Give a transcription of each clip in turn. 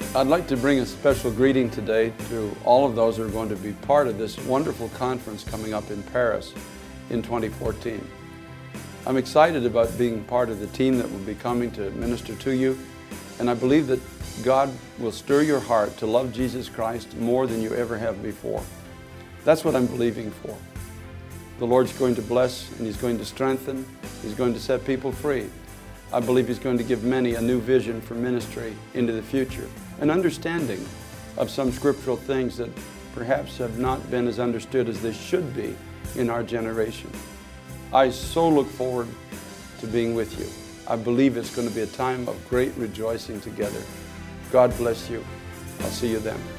I'd like to bring a special greeting today to all of those who are going to be part of this wonderful conference coming up in Paris in 2014. I'm excited about being part of the team that will be coming to minister to you, and I believe that God will stir your heart to love Jesus Christ more than you ever have before. That's what I'm believing for. The Lord's going to bless and He's going to strengthen. He's going to set people free. I believe He's going to give many a new vision for ministry into the future, an understanding of some scriptural things that perhaps have not been as understood as they should be in our generation. I so look forward to being with you. I believe it's going to be a time of great rejoicing together. God bless you. I'll see you then.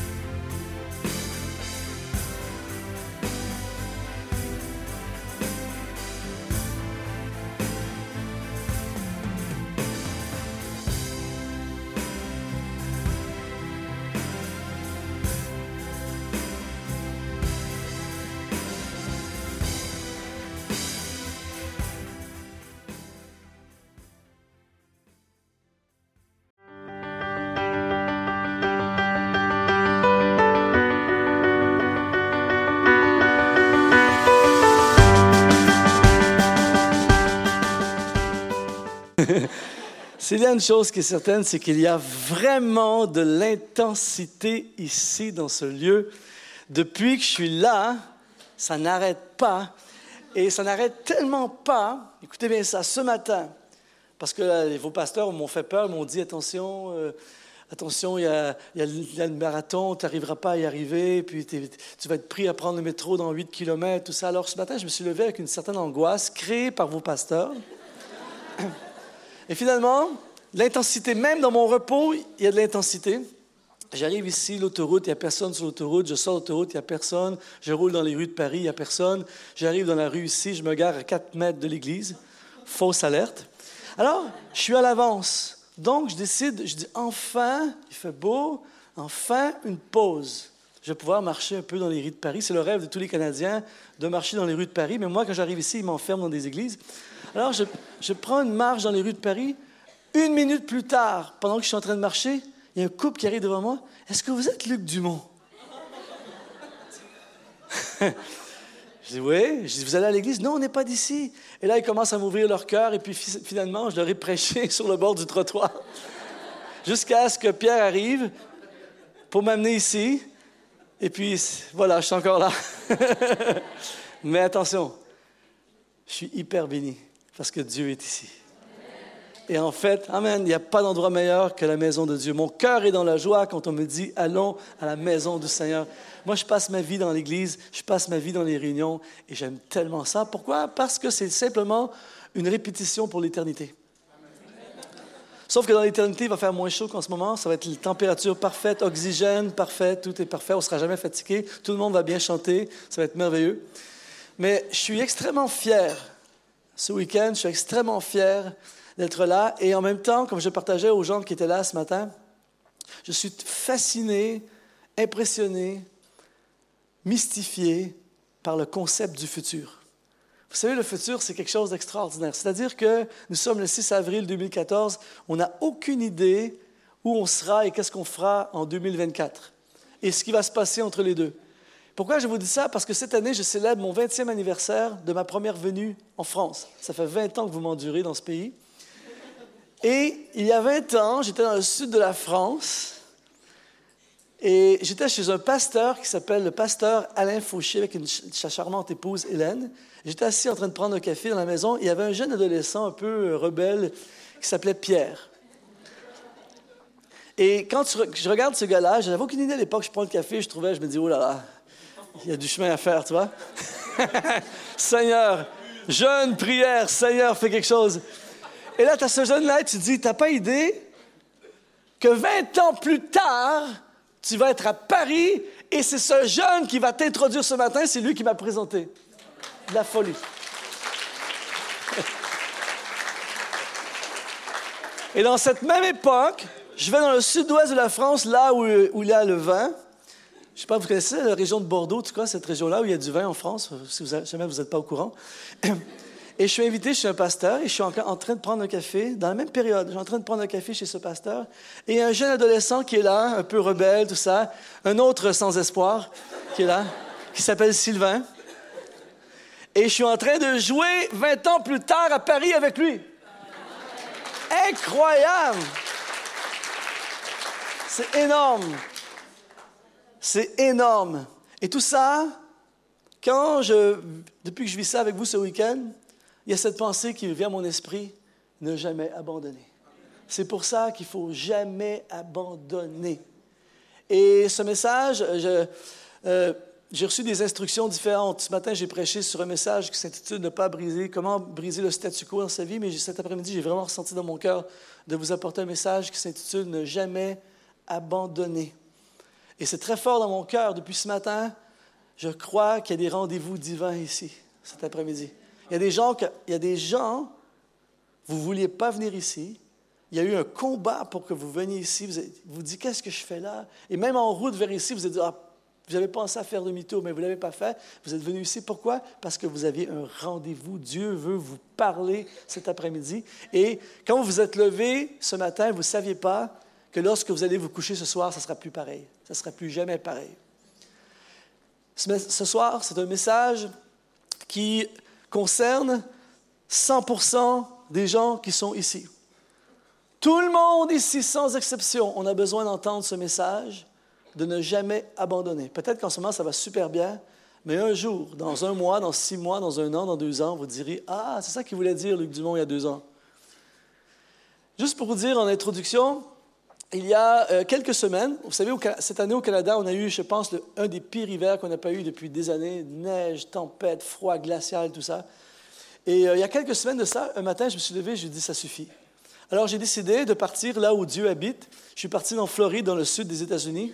S'il y a une chose qui est certaine, c'est qu'il y a vraiment de l'intensité ici, dans ce lieu. Depuis que je suis là, ça n'arrête pas. Et ça n'arrête tellement pas, écoutez bien ça, ce matin, parce que vos pasteurs m'ont fait peur, m'ont dit, attention, il y a le marathon, tu n'arriveras pas à y arriver, puis tu vas être pris à prendre le métro dans 8 km, tout ça. Alors ce matin, je me suis levé avec une certaine angoisse créée par vos pasteurs. Et finalement, l'intensité, même dans mon repos, il y a de l'intensité. J'arrive ici, l'autoroute, il n'y a personne sur l'autoroute. Je sors de l'autoroute, il n'y a personne. Je roule dans les rues de Paris, il n'y a personne. J'arrive dans la rue ici, je me gare à 4 mètres de l'église. Fausse alerte. Alors, je suis à l'avance. Donc, je décide, je dis, enfin, il fait beau, enfin, une pause. Je vais pouvoir marcher un peu dans les rues de Paris. C'est le rêve de tous les Canadiens, de marcher dans les rues de Paris. Mais moi, quand j'arrive ici, ils m'enferment dans des églises. Alors, je prends une marche dans les rues de Paris. 1 minute plus tard, pendant que je suis en train de marcher, il y a un couple qui arrive devant moi. « Est-ce que vous êtes Luc Dumont? » Je dis « Oui. » Je dis « Vous allez à l'église? » « Non, on n'est pas d'ici. » Et là, ils commencent à m'ouvrir leur cœur. Et puis, finalement, je leur ai prêché sur le bord du trottoir. Jusqu'à ce que Pierre arrive pour m'amener ici. Et puis, voilà, je suis encore là. Mais attention, je suis hyper béni. Parce que Dieu est ici. Et en fait, amen, il n'y a pas d'endroit meilleur que la maison de Dieu. Mon cœur est dans la joie quand on me dit « Allons à la maison du Seigneur ». Moi, je passe ma vie dans l'Église, je passe ma vie dans les réunions et j'aime tellement ça. Pourquoi? Parce que c'est simplement une répétition pour l'éternité. Sauf que dans l'éternité, il va faire moins chaud qu'en ce moment. Ça va être une température parfaite, oxygène parfait, tout est parfait. On ne sera jamais fatigué. Tout le monde va bien chanter. Ça va être merveilleux. Mais je suis extrêmement fier. Ce week-end, je suis extrêmement fier d'être là. Et en même temps, comme je partageais aux gens qui étaient là ce matin, je suis fasciné, impressionné, mystifié par le concept du futur. Vous savez, le futur, c'est quelque chose d'extraordinaire. C'est-à-dire que nous sommes le 6 avril 2014, on n'a aucune idée où on sera et qu'est-ce qu'on fera en 2024 et ce qui va se passer entre les deux. Pourquoi je vous dis ça? Parce que cette année, je célèbre mon 20e anniversaire de ma première venue en France. Ça fait 20 ans que vous m'endurez dans ce pays. Et il y a 20 ans, j'étais dans le sud de la France et j'étais chez un pasteur qui s'appelle le pasteur Alain Fauché avec sa charmante épouse Hélène. J'étais assis en train de prendre un café dans la maison et il y avait un jeune adolescent un peu rebelle qui s'appelait Pierre. Et quand je regarde ce gars-là, je n'avais aucune idée à l'époque, je prends le café, je me dis, oh là là, il y a du chemin à faire, tu vois. Seigneur, jeûne, prière, Seigneur, fais quelque chose. Et là, tu as ce jeune-là et tu te dis, tu n'as pas idée que 20 ans plus tard, tu vas être à Paris et c'est ce jeune qui va t'introduire ce matin, c'est lui qui m'a présenté. De la folie. Et dans cette même époque, je vais dans le sud-ouest de la France, là où il y a le vin. Je ne sais pas, vous connaissez la région de Bordeaux, tu vois, cette région-là où il y a du vin en France, si jamais vous n'êtes pas au courant. Et je suis invité chez un pasteur et je suis encore en train de prendre un café. Dans la même période, je suis en train de prendre un café chez ce pasteur. Et il y a un jeune adolescent qui est là, un peu rebelle, tout ça. Un autre sans espoir qui est là, qui s'appelle Sylvain. Et je suis en train de jouer 20 ans plus tard à Paris avec lui. Incroyable! C'est énorme. C'est énorme. Et tout ça, depuis que je vis ça avec vous ce week-end, il y a cette pensée qui vient à mon esprit, ne jamais abandonner. C'est pour ça qu'il ne faut jamais abandonner. Et ce message, j'ai reçu des instructions différentes. Ce matin, j'ai prêché sur un message qui s'intitule « Ne pas briser », comment briser le statu quo dans sa vie, mais cet après-midi, j'ai vraiment ressenti dans mon cœur de vous apporter un message qui s'intitule « Ne jamais abandonner ». Et c'est très fort dans mon cœur depuis ce matin. Je crois qu'il y a des rendez-vous divins ici, cet après-midi. Il y a des gens, vous ne vouliez pas venir ici. Il y a eu un combat pour que vous veniez ici. Vous vous dites, qu'est-ce que je fais là? Et même en route vers ici, vous avez dit, vous avez pensé à faire demi-tour, mais vous ne l'avez pas fait. Vous êtes venu ici. Pourquoi? Parce que vous aviez un rendez-vous. Dieu veut vous parler cet après-midi. Et quand vous vous êtes levé ce matin, vous ne saviez pas que lorsque vous allez vous coucher ce soir, ça ne sera plus pareil. Ça ne sera plus jamais pareil. Ce soir, c'est un message qui concerne 100% des gens qui sont ici. Tout le monde ici, sans exception, on a besoin d'entendre ce message de ne jamais abandonner. Peut-être qu'en ce moment, ça va super bien, mais un jour, dans 1 mois, dans 6 mois, dans 1 an, dans 2 ans, vous direz « Ah, c'est ça qu'il voulait dire, Luc Dumont, il y a 2 ans. » Juste pour vous dire en introduction, il y a quelques semaines, vous savez, cette année au Canada, on a eu, je pense, un des pires hivers qu'on n'a pas eu depuis des années. Neige, tempête, froid, glacial, tout ça. Et il y a quelques semaines de ça, un matin, je me suis levé et je me suis dit, ça suffit. Alors, j'ai décidé de partir là où Dieu habite. Je suis parti en Floride, dans le sud des États-Unis.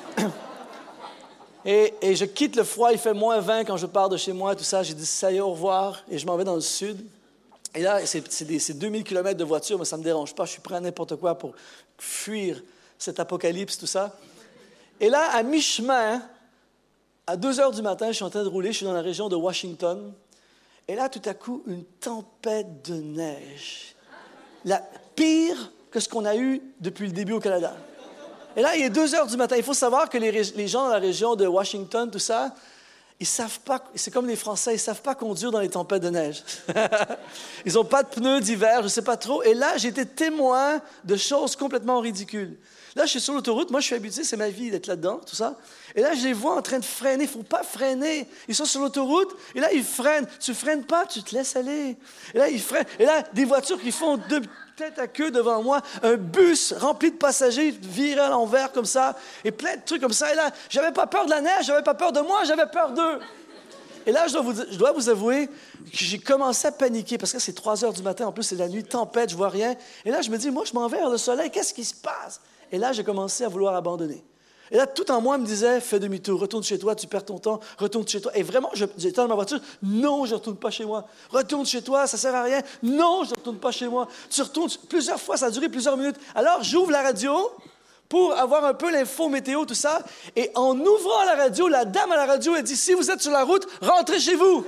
Et je quitte le froid, il fait moins 20 quand je pars de chez moi, tout ça. J'ai dit, ça y est, au revoir. Et je m'en vais dans le sud. Et là, c'est 2000 km de voiture, mais ça ne me dérange pas. Je suis prêt à n'importe quoi pour fuir cet apocalypse, tout ça. Et là, à mi-chemin, à 2 heures du matin, je suis en train de rouler. Je suis dans la région de Washington. Et là, tout à coup, une tempête de neige. La pire que ce qu'on a eu depuis le début au Canada. Et là, il est 2 heures du matin. Il faut savoir que les gens dans la région de Washington, tout ça, ils savent pas, c'est comme les Français, ils ne savent pas conduire dans les tempêtes de neige. Ils n'ont pas de pneus d'hiver, je ne sais pas trop. Et là, j'ai été témoin de choses complètement ridicules. Là, je suis sur l'autoroute, moi je suis habitué, c'est ma vie d'être là-dedans, tout ça. Et là, je les vois en train de freiner, il ne faut pas freiner. Ils sont sur l'autoroute, et là, ils freinent. Tu ne freines pas, tu te laisses aller. Et là, ils freinent. Et là, des voitures qui font tête à queue devant moi, un bus rempli de passagers viré à l'envers comme ça, et plein de trucs comme ça. Et là, j'avais pas peur de la neige, j'avais pas peur de moi, j'avais peur d'eux. Et là, je dois vous avouer que j'ai commencé à paniquer, parce que c'est 3 heures du matin, en plus c'est la nuit, tempête, je vois rien. Et là, je me dis, moi, je m'en vais vers le soleil, qu'est-ce qui se passe? Et là, j'ai commencé à vouloir abandonner. Et là, tout en moi me disait, fais demi-tour, retourne chez toi, tu perds ton temps, retourne chez toi. Et vraiment, j'étais dans ma voiture, non, je ne retourne pas chez moi. Retourne chez toi, ça ne sert à rien. Non, je ne retourne pas chez moi. Tu retournes plusieurs fois, ça a duré plusieurs minutes. Alors, j'ouvre la radio pour avoir un peu l'info météo, tout ça. Et en ouvrant la radio, la dame à la radio, elle dit, si vous êtes sur la route, rentrez chez vous.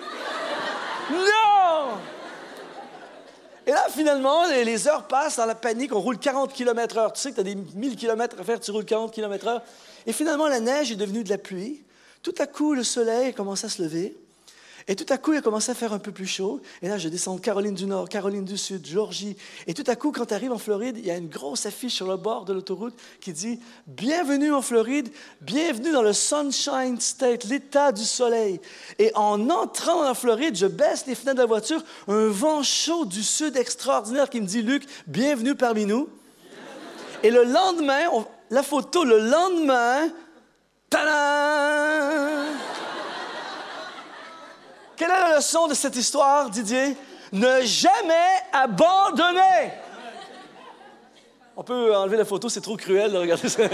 Non! Et là, finalement, les heures passent dans la panique. On roule 40 km/h. Tu sais que tu as des 1000 km à faire, tu roules 40 km/h. Et finalement, la neige est devenue de la pluie. Tout à coup, le soleil a commencé à se lever. Et tout à coup, il a commencé à faire un peu plus chaud. Et là, je descends de Caroline du Nord, Caroline du Sud, Georgie. Et tout à coup, quand tu arrives en Floride, il y a une grosse affiche sur le bord de l'autoroute qui dit « Bienvenue en Floride, bienvenue dans le Sunshine State, l'État du soleil. » Et en entrant dans la Floride, je baisse les fenêtres de la voiture, un vent chaud du Sud extraordinaire qui me dit « Luc, bienvenue parmi nous. » Et le lendemain, la photo, le lendemain, tadam! Quelle est la leçon de cette histoire, Didier? Ne jamais abandonner! On peut enlever la photo, c'est trop cruel de regarder ça.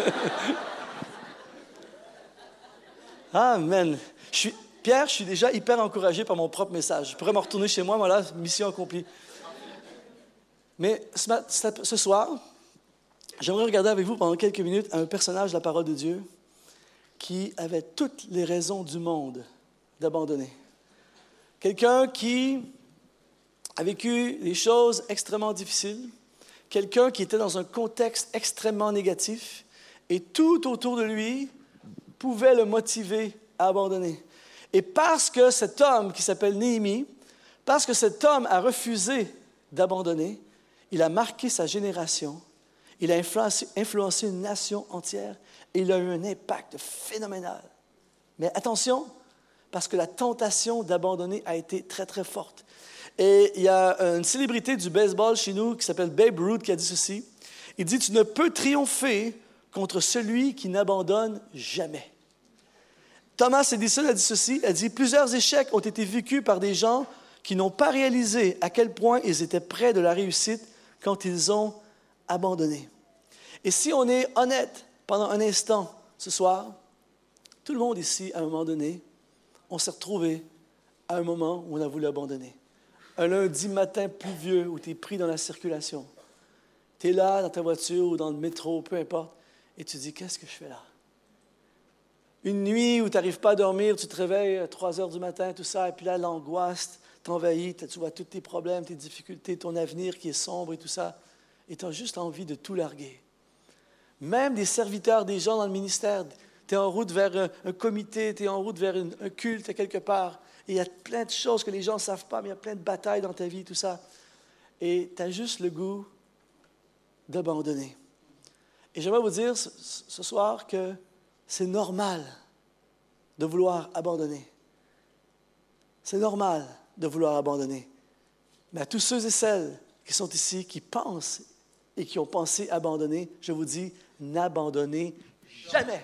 Amen. Pierre, je suis déjà hyper encouragé par mon propre message. Je pourrais me retourner chez moi, voilà, mission accomplie. Mais ce soir, j'aimerais regarder avec vous pendant quelques minutes un personnage de la parole de Dieu qui avait toutes les raisons du monde d'abandonner. Quelqu'un qui a vécu des choses extrêmement difficiles, quelqu'un qui était dans un contexte extrêmement négatif, et tout autour de lui pouvait le motiver à abandonner. Et parce que cet homme qui s'appelle Néhémie, parce que cet homme a refusé d'abandonner, il a marqué sa génération, il a influencé une nation entière et il a eu un impact phénoménal. Mais attention, parce que la tentation d'abandonner a été très, très forte. Et il y a une célébrité du baseball chez nous qui s'appelle Babe Ruth qui a dit ceci. Il dit « Tu ne peux triompher contre celui qui n'abandonne jamais. » Thomas Edison a dit ceci, a dit « Plusieurs échecs ont été vécus par des gens qui n'ont pas réalisé à quel point ils étaient près de la réussite quand ils ont abandonné. » Et si on est honnête pendant un instant ce soir, tout le monde ici, à un moment donné, on s'est retrouvé à un moment où on a voulu abandonner. Un lundi matin pluvieux où tu es pris dans la circulation. Tu es là dans ta voiture ou dans le métro, peu importe, et tu te dis « Qu'est-ce que je fais là? » Une nuit où tu n'arrives pas à dormir, tu te réveilles à 3 heures du matin, tout ça, et puis là, l'angoisse t'envahit, tu vois tous tes problèmes, tes difficultés, ton avenir qui est sombre et tout ça, et tu as juste envie de tout larguer. Même des serviteurs, des gens dans le ministère, tu es en route vers un comité, tu es en route vers un culte à quelque part, et il y a plein de choses que les gens ne savent pas, mais il y a plein de batailles dans ta vie, tout ça, et tu as juste le goût d'abandonner. Et j'aimerais vous dire ce soir que c'est normal de vouloir abandonner. C'est normal de vouloir abandonner. Mais à tous ceux et celles qui sont ici, qui pensent et qui ont pensé abandonner, je vous dis, n'abandonnez jamais.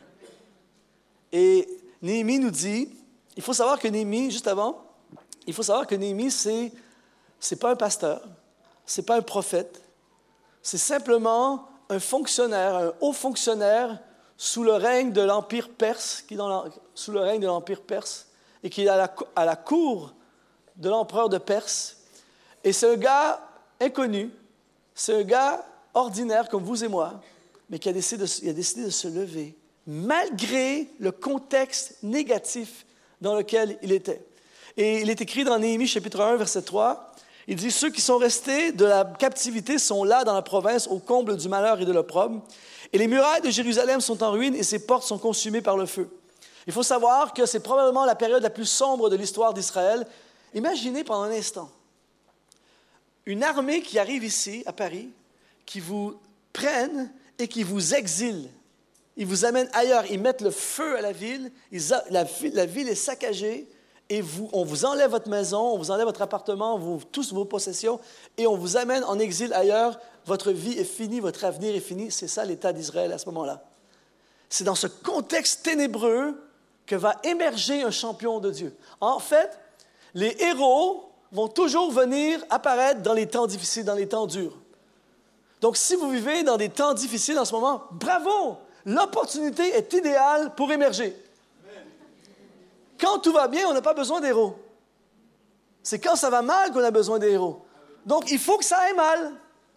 Et Néhémie nous dit, il faut savoir que Néhémie, juste avant, il faut savoir que Néhémie, c'est pas un pasteur, c'est pas un prophète, c'est simplement un fonctionnaire, un haut fonctionnaire sous le règne de l'Empire perse, sous le règne de l'Empire perse, et qui est à la cour de l'empereur de Perse. Et c'est un gars inconnu, c'est un gars ordinaire comme vous et moi, mais qui a décidé de se lever, malgré le contexte négatif dans lequel il était. Et il est écrit dans Néhémie, chapitre 1, verset 3, il dit « Ceux qui sont restés de la captivité sont là dans la province, au comble du malheur et de l'opprobre. Et les murailles de Jérusalem sont en ruine et ses portes sont consumées par le feu. » Il faut savoir que c'est probablement la période la plus sombre de l'histoire d'Israël. Imaginez pendant un instant une armée qui arrive ici, à Paris, qui vous prennent et qui vous exilent. Ils vous amènent ailleurs, ils mettent le feu à la ville, la ville est saccagée, et on vous enlève votre maison, on vous enlève votre appartement, tous vos possessions, et on vous amène en exil ailleurs. Votre vie est finie, votre avenir est fini. C'est ça l'État d'Israël à ce moment-là. C'est dans ce contexte ténébreux que va émerger un champion de Dieu. En fait, les héros vont toujours venir apparaître dans les temps difficiles, dans les temps durs. Donc, si vous vivez dans des temps difficiles en ce moment, bravo! L'opportunité est idéale pour émerger. Quand tout va bien, on n'a pas besoin d'héros. C'est quand ça va mal qu'on a besoin des héros. Donc, il faut que ça aille mal.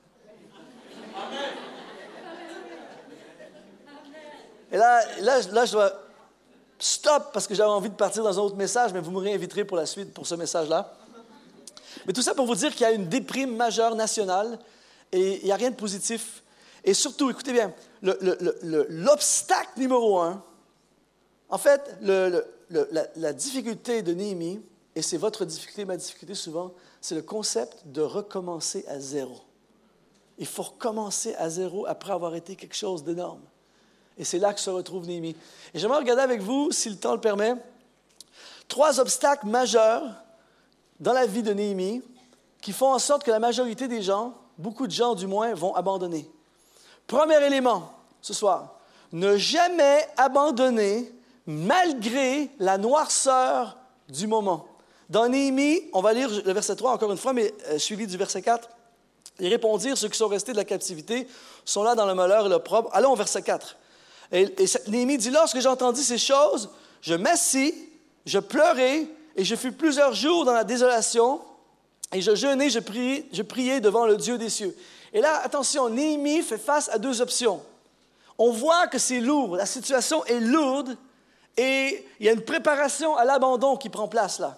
Et là, je dois stop parce que j'avais envie de partir dans un autre message, mais vous me réinviterez pour la suite, pour ce message-là. Mais tout ça pour vous dire qu'il y a une déprime majeure nationale et il n'y a rien de positif. Et surtout, écoutez bien, l'obstacle numéro 1, en fait, la difficulté de Néhémie, et c'est votre difficulté, ma difficulté souvent, c'est le concept de recommencer à zéro. Il faut recommencer à zéro après avoir été quelque chose d'énorme. Et c'est là que se retrouve Néhémie. Et j'aimerais regarder avec vous, si le temps le permet, 3 obstacles majeurs dans la vie de Néhémie qui font en sorte que la majorité des gens, beaucoup de gens du moins, vont abandonner. Premier élément, ce soir, ne jamais abandonner malgré la noirceur du moment. Dans Néhémie, on va lire le verset 3 encore une fois, mais suivi du verset 4. Ils répondirent, ceux qui sont restés de la captivité sont là dans le malheur et l'opprobre. Allons au verset 4. Et Néhémie dit, lorsque j'ai entendu ces choses, je m'assis, je pleurai, et je fus plusieurs jours dans la désolation, et je jeûnai, je priai devant le Dieu des cieux. Et là, attention, Néhémie fait face à 2 options. On voit que c'est lourd, la situation est lourde, et il y a une préparation à l'abandon qui prend place là.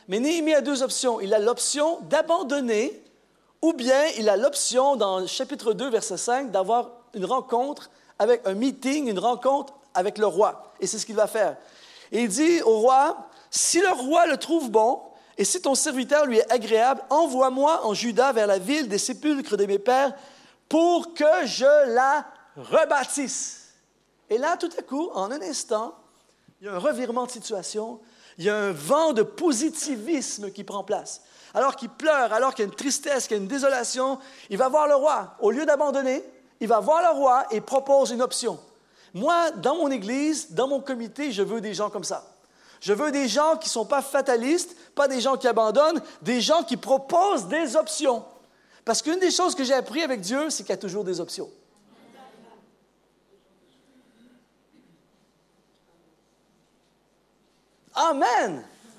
Mais Néhémie a deux options. Il a l'option d'abandonner, ou bien il a l'option, dans le chapitre 2, verset 5, d'avoir une rencontre avec un meeting, une rencontre avec le roi. Et c'est ce qu'il va faire. Et il dit au roi, « Si le roi le trouve bon, et si ton serviteur lui est agréable, envoie-moi en Juda vers la ville des sépulcres de mes pères pour que je la rebâtisse. » Et là, tout à coup, en un instant, il y a un revirement de situation, il y a un vent de positivisme qui prend place. Alors qu'il pleure, alors qu'il y a une tristesse, qu'il y a une désolation, il va voir le roi. Au lieu d'abandonner, il va voir le roi et propose une option. Moi, dans mon église, dans mon comité, je veux des gens comme ça. Je veux des gens qui ne sont pas fatalistes, pas des gens qui abandonnent, des gens qui proposent des options. Parce qu'une des choses que j'ai appris avec Dieu, c'est qu'il y a toujours des options. Amen!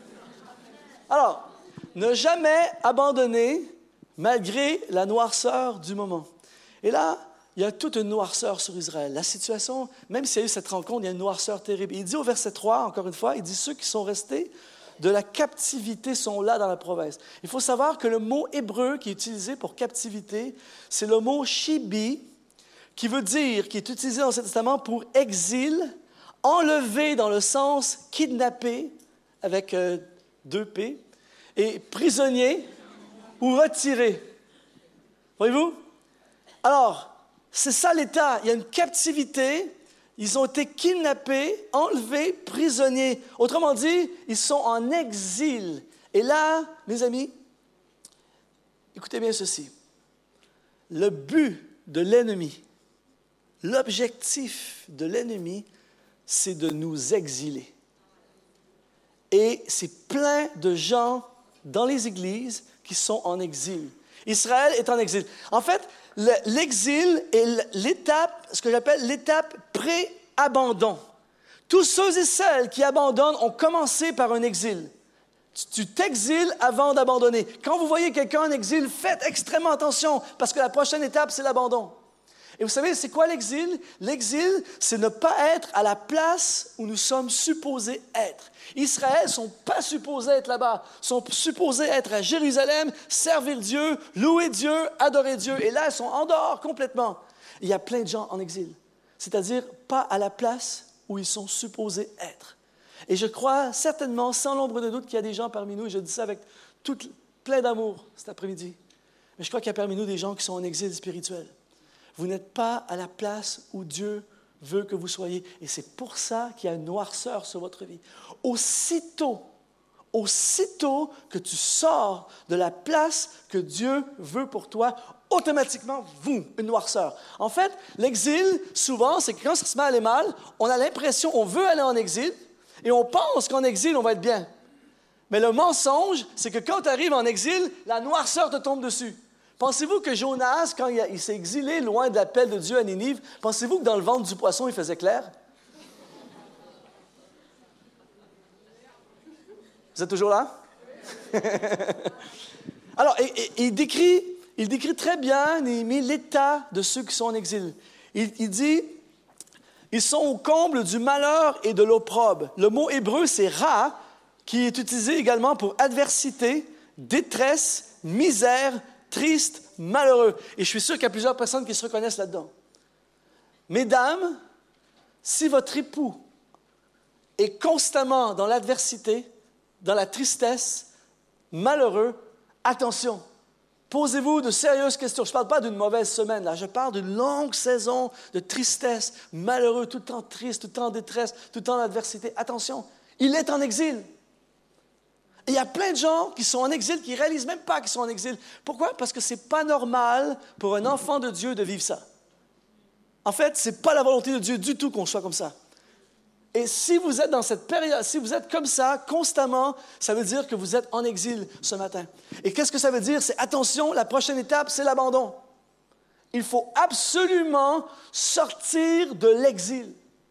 Alors, ne jamais abandonner malgré la noirceur du moment. Et là, il y a toute une noirceur sur Israël. La situation, même s'il y a eu cette rencontre, il y a une noirceur terrible. Il dit au verset 3, encore une fois, il dit « Ceux qui sont restés de la captivité sont là dans la province. » Il faut savoir que le mot hébreu qui est utilisé pour captivité, c'est le mot « shibi », qui veut dire, qui est utilisé dans l'Ancien Testament pour exil, enlevé dans le sens kidnappé, avec 2 P, et prisonnier ou retiré. Voyez-vous? Alors, c'est ça l'état. Il y a une captivité. Ils ont été kidnappés, enlevés, prisonniers. Autrement dit, ils sont en exil. Et là, mes amis, écoutez bien ceci. Le but de l'ennemi, l'objectif de l'ennemi, c'est de nous exiler. Et c'est plein de gens dans les églises qui sont en exil. Israël est en exil. En fait, l'exil est l'étape, ce que j'appelle l'étape pré-abandon. Tous ceux et celles qui abandonnent ont commencé par un exil. Tu t'exiles avant d'abandonner. Quand vous voyez quelqu'un en exil, faites extrêmement attention parce que la prochaine étape, c'est l'abandon. Et vous savez, c'est quoi l'exil? L'exil, c'est ne pas être à la place où nous sommes supposés être. Israël ne sont pas supposés être là-bas, sont supposés être à Jérusalem, servir Dieu, louer Dieu, adorer Dieu. Et là, ils sont en dehors complètement. Il y a plein de gens en exil, c'est-à-dire pas à la place où ils sont supposés être. Et je crois certainement, sans l'ombre de doute, qu'il y a des gens parmi nous, et je dis ça avec plein d'amour cet après-midi, mais je crois qu'il y a parmi nous des gens qui sont en exil spirituel. Vous n'êtes pas à la place où Dieu veut que vous soyez. Et c'est pour ça qu'il y a une noirceur sur votre vie. Aussitôt que tu sors de la place que Dieu veut pour toi, automatiquement, une noirceur. En fait, l'exil, souvent, c'est que quand ça se met à aller mal, on a l'impression, on veut aller en exil, et on pense qu'en exil, on va être bien. Mais le mensonge, c'est que quand tu arrives en exil, la noirceur te tombe dessus. Pensez-vous que Jonas, quand il s'est exilé loin de l'appel de Dieu à Ninive, pensez-vous que dans le ventre du poisson, il faisait clair? Vous êtes toujours là? Alors, il décrit très bien, Néhémie, l'état de ceux qui sont en exil. Il dit, ils sont au comble du malheur et de l'opprobre. Le mot hébreu, c'est ra, qui est utilisé également pour adversité, détresse, misère, triste, malheureux. Et je suis sûr qu'il y a plusieurs personnes qui se reconnaissent là-dedans. Mesdames, si votre époux est constamment dans l'adversité, dans la tristesse, malheureux, attention, posez-vous de sérieuses questions. Je ne parle pas d'une mauvaise semaine, là. Je parle d'une longue saison de tristesse, malheureux, tout le temps triste, tout le temps en détresse, tout le temps en adversité. Attention, il est en exil. Et il y a plein de gens qui sont en exil, qui ne réalisent même pas qu'ils sont en exil. Pourquoi? Parce que ce n'est pas normal pour un enfant de Dieu de vivre ça. En fait, ce n'est pas la volonté de Dieu du tout qu'on soit comme ça. Et si vous êtes dans cette période, si vous êtes comme ça constamment, ça veut dire que vous êtes en exil ce matin. Et qu'est-ce que ça veut dire? C'est attention, la prochaine étape, c'est l'abandon. Il faut absolument sortir de l'exil.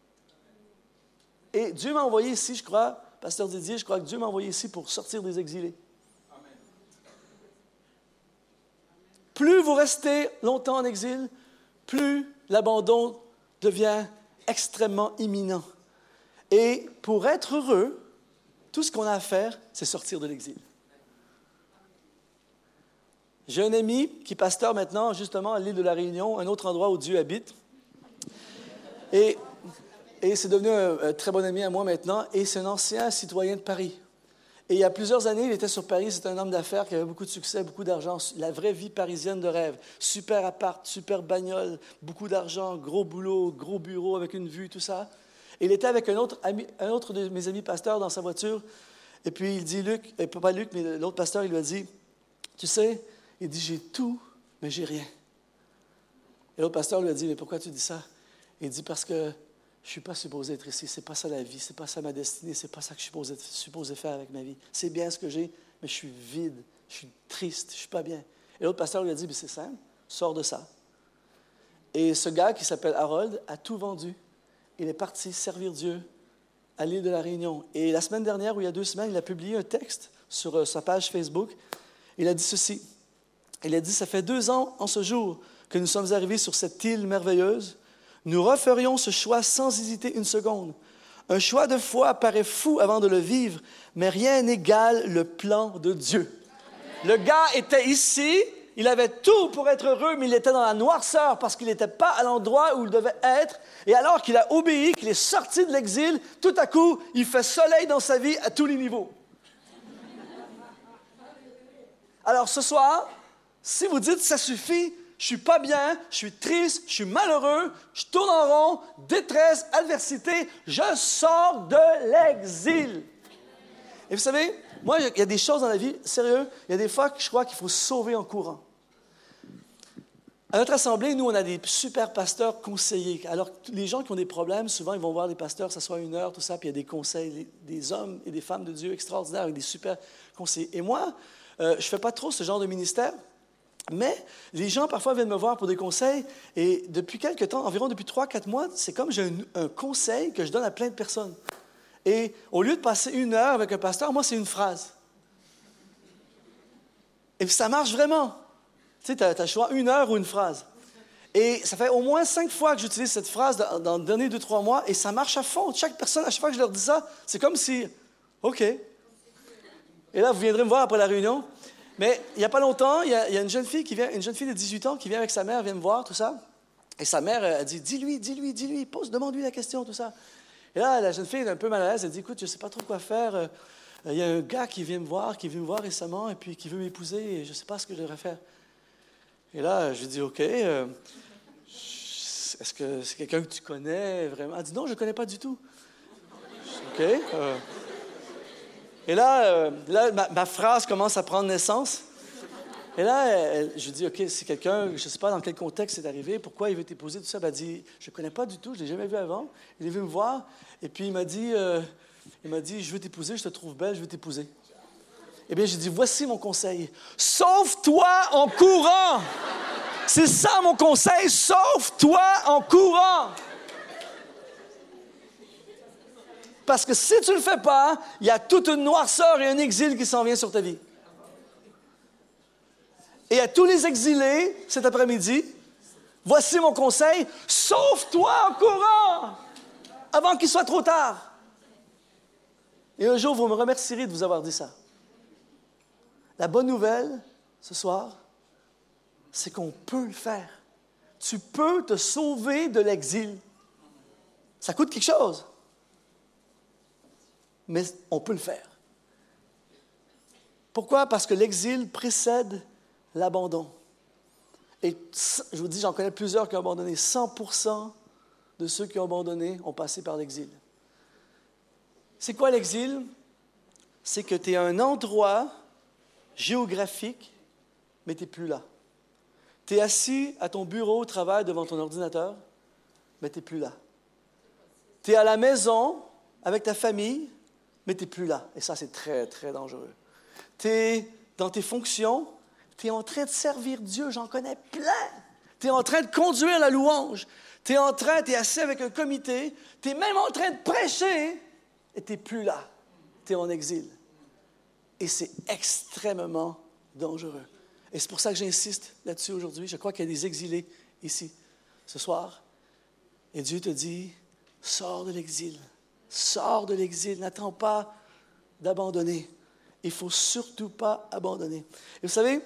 Et Dieu m'a envoyé ici, je crois, Pasteur Didier, je crois que Dieu m'a envoyé ici pour sortir des exilés. Amen. Plus vous restez longtemps en exil, plus l'abandon devient extrêmement imminent. Et pour être heureux, Tout ce qu'on a à faire, c'est sortir de l'exil. J'ai un ami qui est pasteur maintenant, justement, à l'île de la Réunion, un autre endroit où Dieu habite. Et c'est devenu un très bon ami à moi maintenant, et c'est un ancien citoyen de Paris. Et il y a plusieurs années, il était sur Paris, c'était un homme d'affaires qui avait beaucoup de succès, beaucoup d'argent, la vraie vie parisienne de rêve. Super appart, super bagnole, beaucoup d'argent, gros boulot, gros bureau avec une vue, tout ça. Et il était avec un autre de mes amis pasteurs dans sa voiture, et puis il dit, pas Luc, mais l'autre pasteur, il lui a dit, tu sais, il dit, j'ai tout, mais j'ai rien. Et l'autre pasteur lui a dit, mais pourquoi tu dis ça? Il dit, parce que je ne suis pas supposé être ici, c'est pas ça la vie, c'est pas ça ma destinée, c'est pas ça que je suis supposé faire avec ma vie. C'est bien ce que j'ai, mais je suis vide, je suis triste, je ne suis pas bien. Et l'autre pasteur lui a dit, mais c'est simple, sors de ça. Et ce gars qui s'appelle Harold a tout vendu. Il est parti servir Dieu à l'île de la Réunion. Et la semaine dernière, ou il y a 2 semaines, il a publié un texte sur sa page Facebook. Il a dit ceci. Il a dit, ça fait 2 ans en ce jour que nous sommes arrivés sur cette île merveilleuse. Nous referions ce choix sans hésiter une seconde. Un choix de foi paraît fou avant de le vivre, mais rien n'égale le plan de Dieu. Le gars était ici, il avait tout pour être heureux, mais il était dans la noirceur parce qu'il n'était pas à l'endroit où il devait être. Et alors qu'il a obéi, qu'il est sorti de l'exil, tout à coup, il fait soleil dans sa vie à tous les niveaux. Alors ce soir, si vous dites « ça suffit », je ne suis pas bien, je suis triste, je suis malheureux, je tourne en rond, détresse, adversité, je sors de l'exil. Et vous savez, moi, il y a des choses dans la vie, sérieux, il y a des fois que je crois qu'il faut se sauver en courant. À notre assemblée, nous, on a des super pasteurs conseillers. Alors, les gens qui ont des problèmes, souvent, ils vont voir les pasteurs, ça soit 1 heure, tout ça, puis il y a des conseils, des hommes et des femmes de Dieu extraordinaires avec des super conseillers. Et moi, je ne fais pas trop ce genre de ministère. Mais les gens, parfois, viennent me voir pour des conseils, et depuis quelque temps, environ depuis 3-4 mois, c'est comme j'ai un conseil que je donne à plein de personnes. Et au lieu de passer 1 heure avec un pasteur, moi, c'est une phrase. Et puis ça marche vraiment. Tu sais, tu as le choix 1 heure ou une phrase. Et ça fait au moins 5 fois que j'utilise cette phrase dans les derniers 2-3 mois, et ça marche à fond. Chaque personne, à chaque fois que je leur dis ça, c'est comme si, OK. Et là, vous viendrez me voir après la réunion. Mais il n'y a pas longtemps, il y a une jeune fille de 18 ans qui vient avec sa mère, vient me voir, tout ça. Et sa mère a dit, dis-lui, demande-lui la question, tout ça. Et là, la jeune fille est un peu mal à l'aise, elle dit, écoute, je ne sais pas trop quoi faire. Il y a un gars qui vient me voir récemment, et puis qui veut m'épouser, et je ne sais pas ce que je devrais faire. Et là, je lui dis, OK, est-ce que c'est quelqu'un que tu connais vraiment? Elle dit, non, je ne connais pas du tout. Je dis, OK. Et là, ma phrase commence à prendre naissance. Et là, je lui dis, OK, c'est quelqu'un, je ne sais pas dans quel contexte c'est arrivé, pourquoi il veut t'épouser, tout ça. Elle dit, je ne connais pas du tout, je ne l'ai jamais vu avant. Il est venu me voir, et puis il m'a dit, je veux t'épouser, je te trouve belle, je veux t'épouser. Eh bien, j'ai dit, voici mon conseil. Sauve-toi en courant! C'est ça mon conseil, sauve-toi en courant! Parce que si tu ne le fais pas, il y a toute une noirceur et un exil qui s'en vient sur ta vie. Et à tous les exilés, cet après-midi, voici mon conseil, sauve-toi en courant avant qu'il soit trop tard. Et un jour, vous me remercierez de vous avoir dit ça. La bonne nouvelle, ce soir, c'est qu'on peut le faire. Tu peux te sauver de l'exil. Ça coûte quelque chose. Mais on peut le faire. Pourquoi? Parce que l'exil précède l'abandon. Et je vous dis, j'en connais plusieurs qui ont abandonné. 100% de ceux qui ont abandonné ont passé par l'exil. C'est quoi l'exil? C'est que tu es à un endroit géographique, mais tu n'es plus là. Tu es assis à ton bureau au travail devant ton ordinateur, mais tu n'es plus là. Tu es à la maison avec ta famille, mais tu n'es plus là. Et ça, c'est très, très dangereux. Tu es dans tes fonctions, tu es en train de servir Dieu, j'en connais plein. Tu es en train de conduire la louange. Tu es assis avec un comité, tu es même en train de prêcher, et tu n'es plus là. Tu es en exil. Et c'est extrêmement dangereux. Et c'est pour ça que j'insiste là-dessus aujourd'hui. Je crois qu'il y a des exilés ici, ce soir. Et Dieu te dit, sors de l'exil. Sors de l'exil. N'attends pas d'abandonner. Il ne faut surtout pas abandonner. Et vous savez,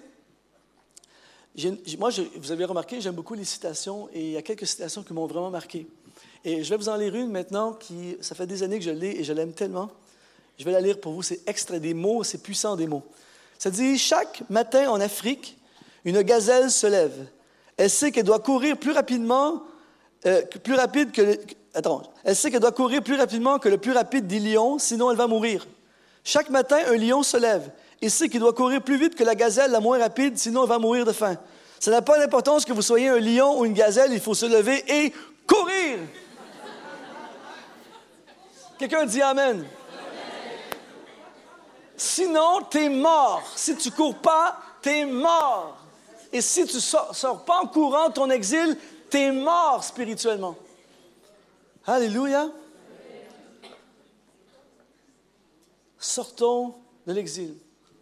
vous avez remarqué, j'aime beaucoup les citations et il y a quelques citations qui m'ont vraiment marqué. Et je vais vous en lire une maintenant ça fait des années que je l'ai et je l'aime tellement. Je vais la lire pour vous. C'est extrait des mots, c'est puissant des mots. Ça dit « Chaque matin en Afrique, une gazelle se lève. Elle sait qu'elle doit courir plus rapidement elle sait qu'elle doit courir plus rapidement que le plus rapide des lions, sinon elle va mourir. Chaque matin, un lion se lève. Il sait qu'il doit courir plus vite que la gazelle la moins rapide, sinon elle va mourir de faim. Ça n'a pas d'importance que vous soyez un lion ou une gazelle, il faut se lever et courir. » Quelqu'un dit Amen. Sinon, t'es mort. Si tu cours pas, t'es mort. Et si tu sors pas en courant de ton exil, t'es mort spirituellement. Alléluia. Sortons de l'exil.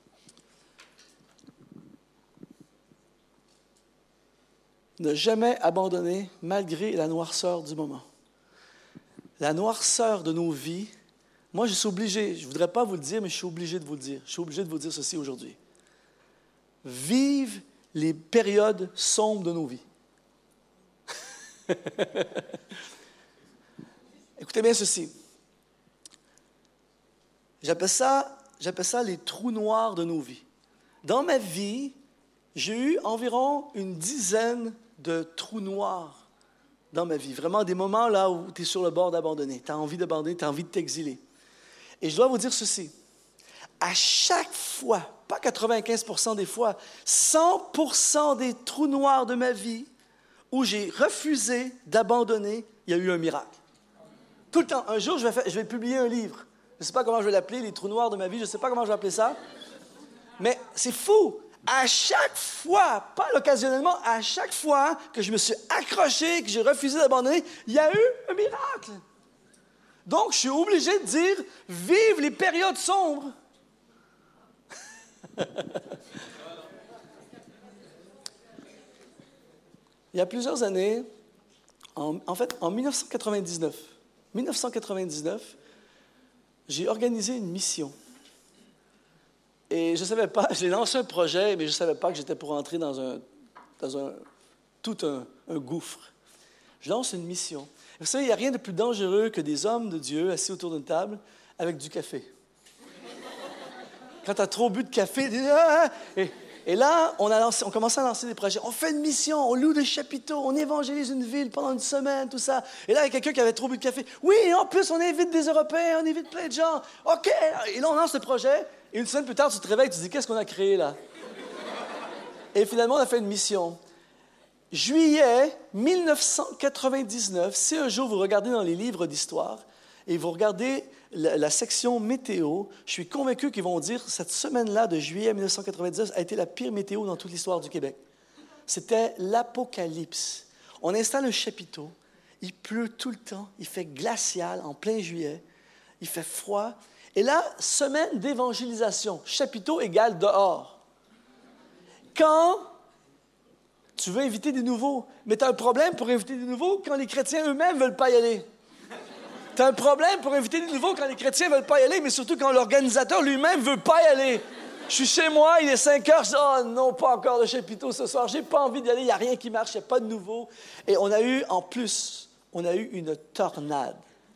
Ne jamais abandonner malgré la noirceur du moment. La noirceur de nos vies, moi je suis obligé, je ne voudrais pas vous le dire, mais je suis obligé de vous le dire. Je suis obligé de vous dire ceci aujourd'hui. Vive les périodes sombres de nos vies. Écoutez bien ceci. J'appelle ça les trous noirs de nos vies. Dans ma vie, j'ai eu environ une dizaine de trous noirs dans ma vie. Vraiment des moments là où tu es sur le bord d'abandonner. Tu as envie d'abandonner, tu as envie de t'exiler. Et je dois vous dire ceci. À chaque fois, pas 95% des fois, 100% des trous noirs de ma vie où j'ai refusé d'abandonner, il y a eu un miracle. Tout le temps. Un jour, je vais publier un livre. Je ne sais pas comment je vais l'appeler, les trous noirs de ma vie. Je ne sais pas comment je vais appeler ça. Mais c'est fou. À chaque fois, pas occasionnellement, à chaque fois que je me suis accroché, que j'ai refusé d'abandonner, il y a eu un miracle. Donc, je suis obligé de dire, vive les périodes sombres. Il y a plusieurs années, en 1999, j'ai organisé une mission. Et je ne savais pas, j'ai lancé un projet, mais je ne savais pas que j'étais pour entrer dans un gouffre. Je lance une mission. Vous savez, il n'y a rien de plus dangereux que des hommes de Dieu assis autour d'une table avec du café. Quand tu as trop bu de café, et là, on commençait à lancer des projets. On fait une mission, on loue des chapiteaux, on évangélise une ville pendant une semaine, tout ça. Et là, il y a quelqu'un qui avait trop bu de café. Oui, et en plus, on invite des Européens, on invite plein de gens. OK! Et là, on lance le projet. Et une semaine plus tard, tu te réveilles, tu te dis, qu'est-ce qu'on a créé là? Et finalement, on a fait une mission. Juillet 1999, si un jour vous regardez dans les livres d'histoire et vous regardez la section météo, je suis convaincu qu'ils vont dire cette semaine-là de juillet 1999 a été la pire météo dans toute l'histoire du Québec. C'était l'apocalypse. On installe un chapiteau, il pleut tout le temps, il fait glacial en plein juillet, il fait froid. Et là, semaine d'évangélisation, chapiteau égale dehors. Quand tu veux inviter des nouveaux, mais tu as un problème pour inviter des nouveaux quand les chrétiens eux-mêmes ne veulent pas y aller. Tu as un problème pour inviter des nouveaux quand les chrétiens ne veulent pas y aller, mais surtout quand l'organisateur lui-même ne veut pas y aller. Je suis chez moi, il est 5 heures, je dis « Oh non, pas encore de chapiteau ce soir, j'ai pas envie d'y aller, il n'y a rien qui marche, il n'y a pas de nouveau. » Et on a eu une tornade.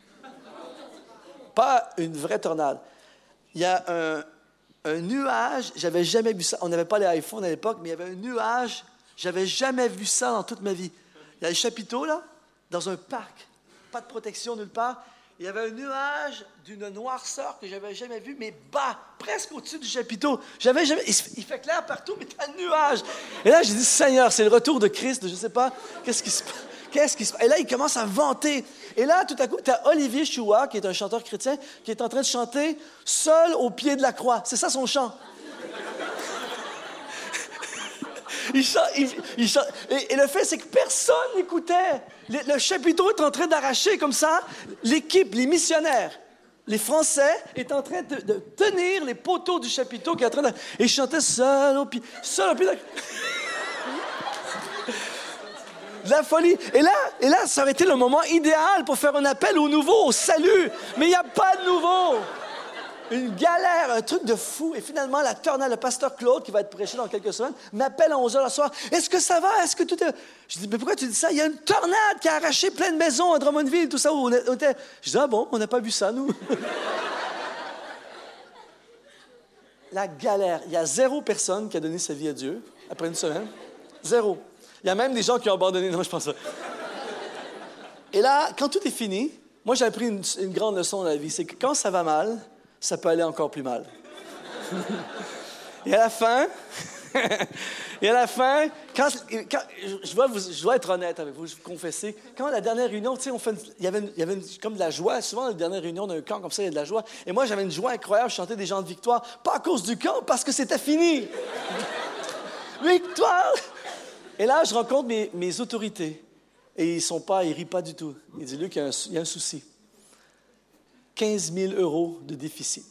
Pas une vraie tornade. Il y a un nuage, j'avais jamais vu ça. On n'avait pas les iPhones à l'époque, mais il y avait un nuage, j'avais jamais vu ça dans toute ma vie. Il y a les chapiteaux, là, dans un parc. Pas de protection nulle part. Il y avait un nuage d'une noirceur que j'avais jamais vu, mais bas, presque au-dessus du chapiteau. Il fait clair partout, mais t'as le nuage. Et là, j'ai dit, Seigneur, c'est le retour de Christ, je ne sais pas, qu'est-ce qui se passe? Et là, il commence à vanter. Et là, tout à coup, tu as Olivier Choua, qui est un chanteur chrétien, qui est en train de chanter « Seul au pied de la croix ». C'est ça son chant. Il chante, et le fait, c'est que personne n'écoutait. Le chapiteau est en train d'arracher comme ça. L'équipe, les missionnaires, les Français, est en train de tenir les poteaux du chapiteau qui est en train de... Et il chantait « Seul au pied de la croix ». De la folie. Et là, ça aurait été le moment idéal pour faire un appel au nouveau, au salut. Mais il n'y a pas de nouveau. Une galère, un truc de fou. Et finalement, la tornade, le pasteur Claude, qui va être prêché dans quelques semaines, m'appelle à 11h le soir. Est-ce que ça va? Est-ce que tout est... Je dis, mais pourquoi tu dis ça? Il y a une tornade qui a arraché plein de maisons à Drummondville, tout ça. Où on était... Je dis, ah bon, on n'a pas vu ça, nous. La galère. Il y a 0 personne qui a donné sa vie à Dieu après une semaine. 0. Il y a même des gens qui ont abandonné. Non, je pense pas. Et là, quand tout est fini, moi, j'ai appris une grande leçon dans la vie. C'est que quand ça va mal, ça peut aller encore plus mal. Et à la fin, quand je dois être honnête avec vous, je vous confesser, quand la dernière réunion, tu sais, il y avait comme de la joie. Souvent, dans la dernière réunion d'un camp comme ça, il y a de la joie. Et moi, j'avais une joie incroyable. Je chantais des chants de victoire, pas à cause du camp, parce que c'était fini. Victoire! Et là, je rencontre mes autorités. Et ils rient pas du tout. Ils disent, Luc, il y a un souci. 15 000 € de déficit.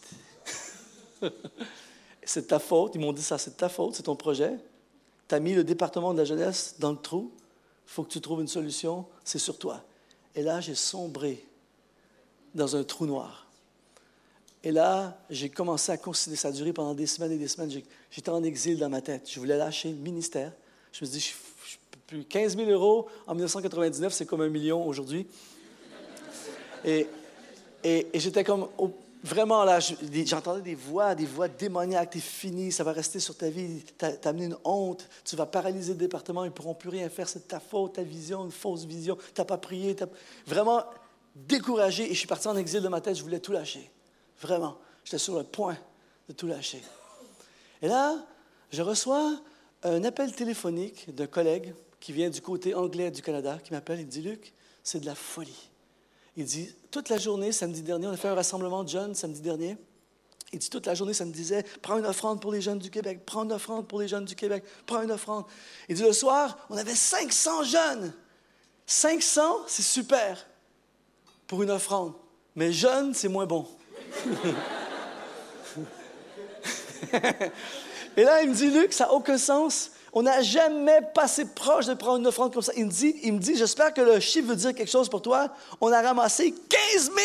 C'est ta faute. Ils m'ont dit ça, c'est ta faute, c'est ton projet. Tu as mis le département de la jeunesse dans le trou. Il faut que tu trouves une solution. C'est sur toi. Et là, j'ai sombré dans un trou noir. Et là, j'ai commencé à considérer, ça a duré pendant des semaines et des semaines. J'étais en exil dans ma tête. Je voulais lâcher le ministère. Je me suis dit, je peux plus. 15 000 € en 1999, c'est comme 1 million aujourd'hui. Et j'étais comme, vraiment là, j'entendais des voix démoniaques. T'es fini, ça va rester sur ta vie. T'as amené une honte. Tu vas paralyser le département. Ils ne pourront plus rien faire. C'est de ta faute, ta vision, une fausse vision. T'as pas prié. Vraiment découragé. Et je suis parti en exil de ma tête. Je voulais tout lâcher. Vraiment. J'étais sur le point de tout lâcher. Et là, je reçois un appel téléphonique d'un collègue qui vient du côté anglais du Canada, qui m'appelle et me dit, Luc, c'est de la folie. Il dit, toute la journée, samedi dernier, on a fait un rassemblement de jeunes samedi dernier. Il dit, toute la journée, ça me disait, prends une offrande pour les jeunes du Québec, prends une offrande pour les jeunes du Québec, prends une offrande. Il dit, le soir, on avait 500 jeunes. 500, c'est super pour une offrande. Mais jeunes, c'est moins bon. Et là, il me dit, Luc, ça n'a aucun sens. On n'a jamais passé proche de prendre une offrande comme ça. Il me dit, j'espère que le chiffre veut dire quelque chose pour toi. On a ramassé 15 000.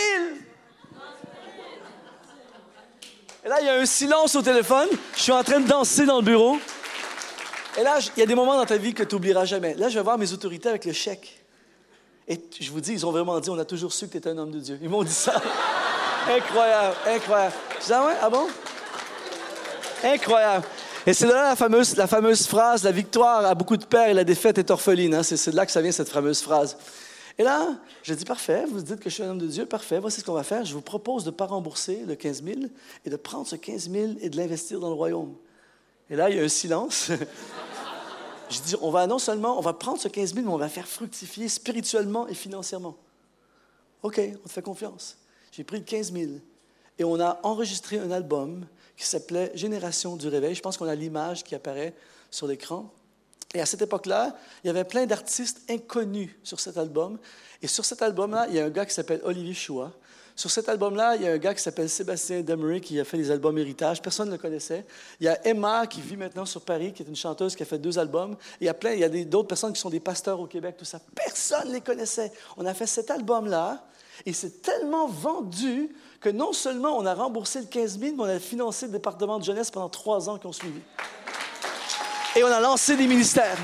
Et là, il y a un silence au téléphone. Je suis en train de danser dans le bureau. Et là, il y a des moments dans ta vie que tu n'oublieras jamais. Là, je vais voir mes autorités avec le chèque. Et je vous dis, ils ont vraiment dit, on a toujours su que tu étais un homme de Dieu. Ils m'ont dit ça. Incroyable, incroyable. Je dis, ah ouais, ah bon? Incroyable. Et c'est là la fameuse phrase, la victoire a beaucoup de pères et la défaite est orpheline. Hein? C'est de là que ça vient, cette fameuse phrase. Et là, je dis, parfait, vous dites que je suis un homme de Dieu, parfait, voici ce qu'on va faire. Je vous propose de ne pas rembourser le 15 000 et de prendre ce 15 000 et de l'investir dans le royaume. Et là, il y a un silence. Je dis, on va prendre ce 15 000, mais on va faire fructifier spirituellement et financièrement. OK, on te fait confiance. J'ai pris le 15 000 et on a enregistré un album qui s'appelait Génération du Réveil. Je pense qu'on a l'image qui apparaît sur l'écran. Et à cette époque-là, il y avait plein d'artistes inconnus sur cet album. Et sur cet album-là, il y a un gars qui s'appelle Olivier Choua. Sur cet album-là, il y a un gars qui s'appelle Sébastien Demery qui a fait les albums Héritage. Personne ne le connaissait. Il y a Emma qui vit maintenant sur Paris, qui est une chanteuse qui a fait 2 albums. Et il y a d'autres personnes qui sont des pasteurs au Québec, tout ça. Personne ne les connaissait. On a fait cet album-là et c'est tellement vendu que non seulement on a remboursé le 15 000, mais on a financé le département de jeunesse pendant 3 ans qui ont suivi. Et on a lancé des ministères.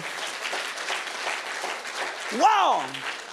Wow!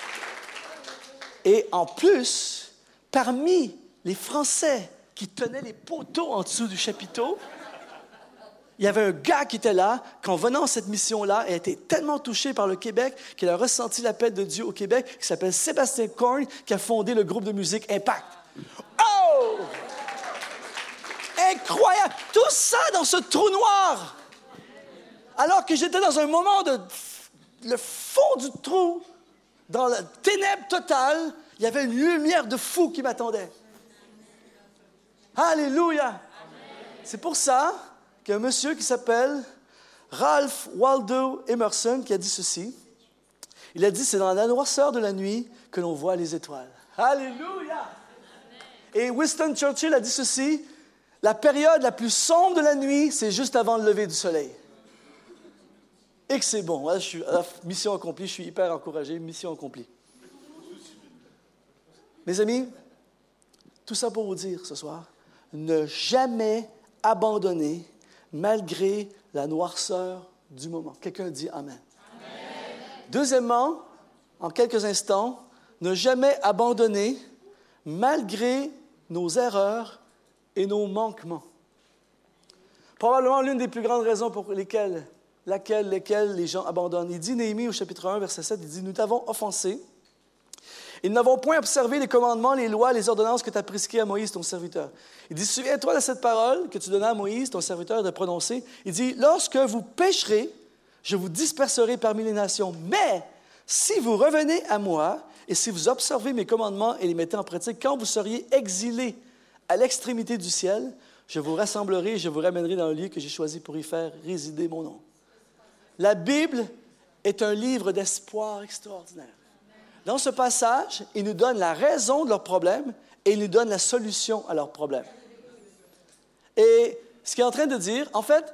Et en plus, parmi les Français qui tenaient les poteaux en dessous du chapiteau, il y avait un gars qui était là, qu'en venant à cette mission-là, il a été tellement touché par le Québec qu'il a ressenti l'appel de Dieu au Québec, qui s'appelle Sébastien Korn, qui a fondé le groupe de musique Impact. Oh! Incroyable! Tout ça dans ce trou noir! Alors que j'étais dans un moment le fond du trou, dans la ténèbre totale, il y avait une lumière de fou qui m'attendait. Alléluia! Amen. C'est pour ça qu'il y a un monsieur qui s'appelle Ralph Waldo Emerson qui a dit ceci. Il a dit, c'est dans la noirceur de la nuit que l'on voit les étoiles. Alléluia! Et Winston Churchill a dit ceci, la période la plus sombre de la nuit, c'est juste avant le lever du soleil. Et que c'est bon. Là, mission accomplie, je suis hyper encouragé, mission accomplie. Mes amis, tout ça pour vous dire ce soir, ne jamais abandonner malgré la noirceur du moment. Quelqu'un dit Amen. Amen. Deuxièmement, en quelques instants, ne jamais abandonner malgré nos erreurs et nos manquements. Probablement l'une des plus grandes raisons pour lesquelles les gens abandonnent. Il dit, Néhémie au chapitre 1, verset 7, il dit, « Nous t'avons offensé, et nous n'avons point observé les commandements, les lois, les ordonnances que tu as prescrites à Moïse, ton serviteur. » Il dit, « Souviens-toi de cette parole que tu donnais à Moïse, ton serviteur, de prononcer. » Il dit, « Lorsque vous pécherez, je vous disperserai parmi les nations. Mais si vous revenez à moi, et si vous observez mes commandements et les mettez en pratique, quand vous seriez exilés à l'extrémité du ciel, je vous rassemblerai et je vous ramènerai dans le lieu que j'ai choisi pour y faire résider mon nom. » La Bible est un livre d'espoir extraordinaire. Dans ce passage, il nous donne la raison de leurs problèmes et il nous donne la solution à leurs problèmes. Et ce qu'il est en train de dire, en fait,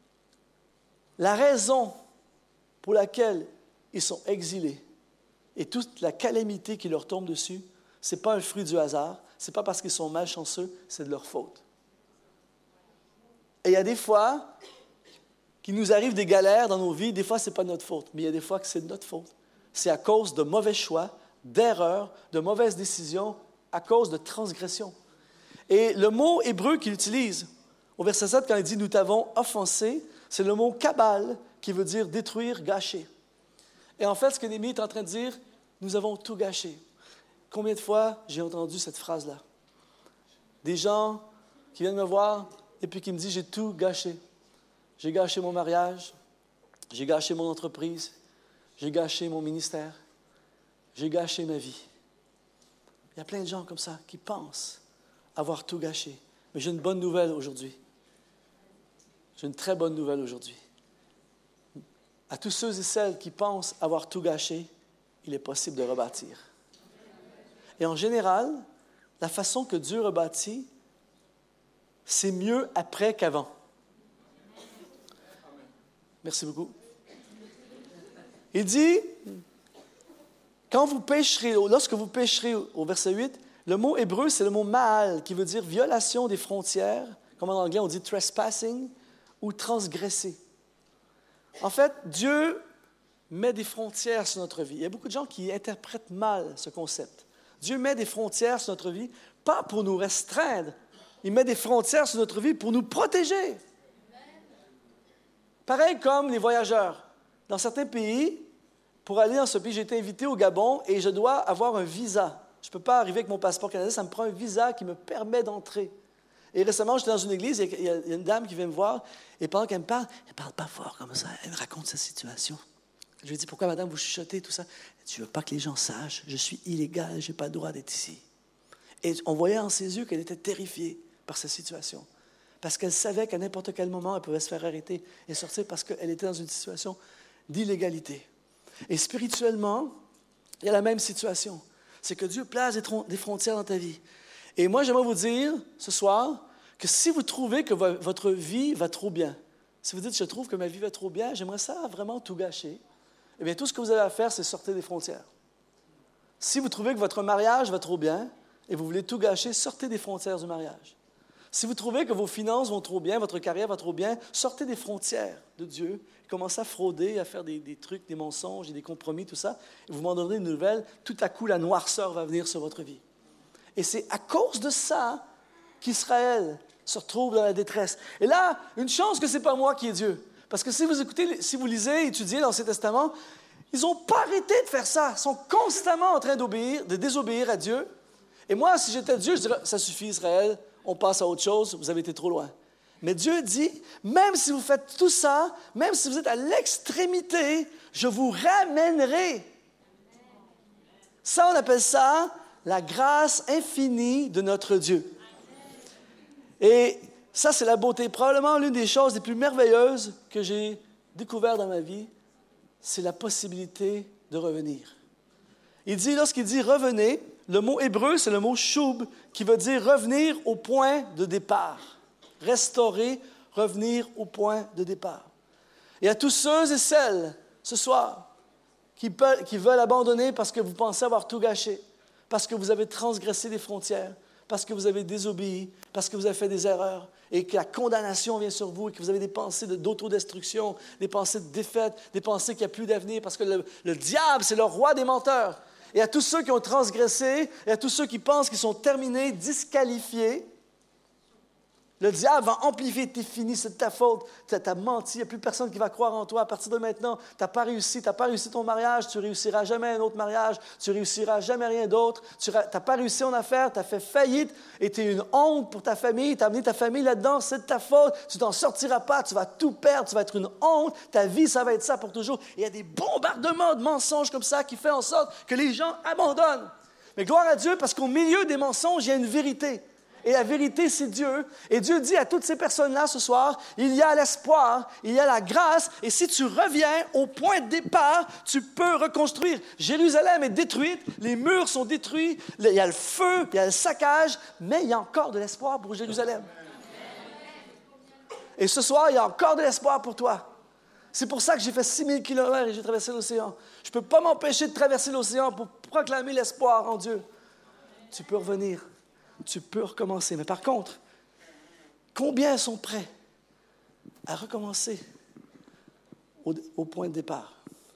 la raison pour laquelle ils sont exilés et toute la calamité qui leur tombe dessus, ce n'est pas un fruit du hasard, ce n'est pas parce qu'ils sont malchanceux, c'est de leur faute. Et il y a des fois qu'il nous arrive des galères dans nos vies, des fois ce n'est pas notre faute, mais il y a des fois que c'est de notre faute. C'est à cause de mauvais choix, d'erreurs, de mauvaises décisions, à cause de transgressions. Et le mot hébreu qu'il utilise au verset 7, quand il dit « nous t'avons offensé », c'est le mot « kabal » qui veut dire « détruire, gâcher ». Et en fait, ce que Néhémie est en train de dire, nous avons tout gâché. Combien de fois j'ai entendu cette phrase-là? Des gens qui viennent me voir et puis qui me disent « j'ai tout gâché. J'ai gâché mon mariage, j'ai gâché mon entreprise, j'ai gâché mon ministère, j'ai gâché ma vie. » Il y a plein de gens comme ça qui pensent avoir tout gâché. Mais j'ai une bonne nouvelle aujourd'hui. J'ai une très bonne nouvelle aujourd'hui. À tous ceux et celles qui pensent avoir tout gâché, il est possible de rebâtir. Et en général, la façon que Dieu rebâtit, c'est mieux après qu'avant. Merci beaucoup. Il dit, lorsque vous pécherez, au verset 8, le mot hébreu, c'est le mot ma'al, qui veut dire violation des frontières, comme en anglais on dit trespassing, ou transgresser. En fait, Dieu met des frontières sur notre vie. Il y a beaucoup de gens qui interprètent mal ce concept. Dieu met des frontières sur notre vie, pas pour nous restreindre. Il met des frontières sur notre vie pour nous protéger. Pareil comme les voyageurs. Dans certains pays, pour aller dans ce pays, j'ai été invité au Gabon et je dois avoir un visa. Je ne peux pas arriver avec mon passeport canadien, ça me prend un visa qui me permet d'entrer. Et récemment, j'étais dans une église, il y a une dame qui vient me voir, et pendant qu'elle me parle, elle ne parle pas fort comme ça, elle me raconte sa situation. Je lui dis, pourquoi madame, vous chuchotez, tout ça? Tu ne veux pas que les gens sachent, je suis illégal, je n'ai pas le droit d'être ici. Et on voyait en ses yeux qu'elle était terrifiée par sa situation. Parce qu'elle savait qu'à n'importe quel moment, elle pouvait se faire arrêter et sortir parce qu'elle était dans une situation d'illégalité. Et spirituellement, il y a la même situation. C'est que Dieu place des frontières dans ta vie. Et moi, j'aimerais vous dire ce soir que si vous trouvez que votre vie va trop bien, si vous dites, je trouve que ma vie va trop bien, j'aimerais ça vraiment tout gâcher, eh bien, tout ce que vous avez à faire, c'est sortir des frontières. Si vous trouvez que votre mariage va trop bien et vous voulez tout gâcher, sortez des frontières du mariage. Si vous trouvez que vos finances vont trop bien, votre carrière va trop bien, sortez des frontières de Dieu, commencez à frauder, à faire des trucs, des mensonges et des compromis, tout ça, et vous m'en donnerez une nouvelle, tout à coup, la noirceur va venir sur votre vie. Et c'est à cause de ça qu'Israël se retrouve dans la détresse. Et là, une chance que ce n'est pas moi qui est Dieu. Parce que si vous lisez, étudiez l'Ancien Testament, ils n'ont pas arrêté de faire ça. Ils sont constamment en train de désobéir à Dieu. Et moi, si j'étais Dieu, je dirais, ça suffit Israël, on passe à autre chose, vous avez été trop loin. Mais Dieu dit, même si vous faites tout ça, même si vous êtes à l'extrémité, je vous ramènerai. Ça, on appelle ça la grâce infinie de notre Dieu. Et ça, c'est la beauté. Probablement l'une des choses les plus merveilleuses que j'ai découvertes dans ma vie, c'est la possibilité de revenir. Lorsqu'il dit « revenez », le mot hébreu, c'est le mot « shub » qui veut dire « revenir au point de départ ». Restaurer, revenir au point de départ. Et à tous ceux et celles, ce soir, qui veulent abandonner parce que vous pensez avoir tout gâché, parce que vous avez transgressé les frontières, parce que vous avez désobéi, parce que vous avez fait des erreurs, et que la condamnation vient sur vous, et que vous avez des pensées d'autodestruction, des pensées de défaite, des pensées qu'il n'y a plus d'avenir, parce que le diable, c'est le roi des menteurs. Et à tous ceux qui ont transgressé, et à tous ceux qui pensent qu'ils sont terminés, disqualifiés, le diable va amplifier, t'es fini, c'est de ta faute, t'as menti, il n'y a plus personne qui va croire en toi. À partir de maintenant, t'as pas réussi ton mariage, tu réussiras jamais un autre mariage, tu réussiras jamais rien d'autre, t'as pas réussi en affaires, t'as fait faillite, et t'es une honte pour ta famille, t'as amené ta famille là-dedans, c'est de ta faute, tu t'en sortiras pas, tu vas tout perdre, tu vas être une honte, ta vie, ça va être ça pour toujours. Et il y a des bombardements de mensonges comme ça qui font en sorte que les gens abandonnent. Mais gloire à Dieu, parce qu'au milieu des mensonges, il y a une vérité. Et la vérité, c'est Dieu. Et Dieu dit à toutes ces personnes-là ce soir, il y a l'espoir, il y a la grâce, et si tu reviens au point de départ, tu peux reconstruire. Jérusalem est détruite, les murs sont détruits, il y a le feu, il y a le saccage, mais il y a encore de l'espoir pour Jérusalem. Et ce soir, il y a encore de l'espoir pour toi. C'est pour ça que j'ai fait 6000 km et j'ai traversé l'océan. Je ne peux pas m'empêcher de traverser l'océan pour proclamer l'espoir en Dieu. Tu peux revenir. Tu peux recommencer. Mais par contre, combien sont prêts à recommencer au point de départ?